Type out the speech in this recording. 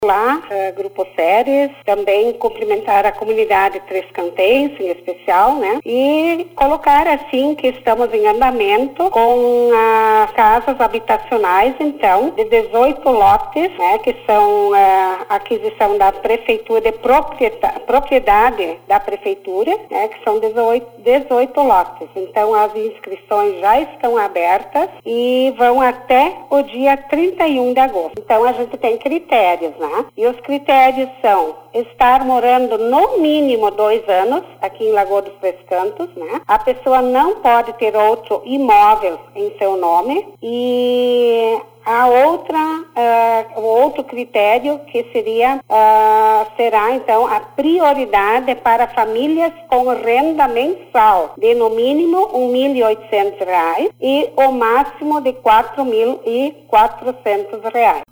Lá, Grupo Séries, também cumprimentar a comunidade Três Canteiros, em especial, né? E colocar, assim, que estamos em andamento com casas habitacionais, então, de 18 lotes, né? Que são aquisição da Prefeitura, de propriedade da Prefeitura, né? Que são 18 lotes. Então, as inscrições já estão abertas e vão até o dia 31 de agosto. Então, a gente tem critérios, né? E os critérios são estar morando no mínimo 2 anos aqui em Lagoa dos Três Cantos, né? A pessoa não pode ter outro imóvel em seu nome e o outro critério que será então a prioridade para famílias com renda mensal de no mínimo R$ 1.800 e o máximo de R$ 4.400.